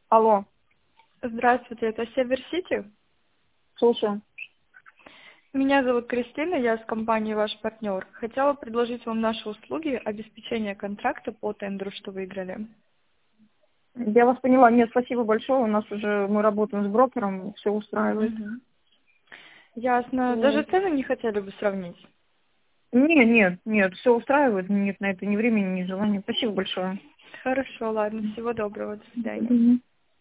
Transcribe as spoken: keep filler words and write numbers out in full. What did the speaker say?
Алло, Здравствуйте, это Север-Сити? слушаю. Меня зовут Кристина, я с компании «Ваш партнер». Хотела предложить вам наши услуги обеспечения контракта по тендеру, что выиграли. Я вас поняла. Нет, спасибо большое. У нас уже мы работаем с брокером, все устраивает. Мгм. Ясно. Даже Вот. цены не хотели бы сравнить? Нет, нет, нет, все устраивает. Нет на это ни времени, ни желания. Спасибо большое. Хорошо, ладно. Всего доброго. До До свидания. свидания.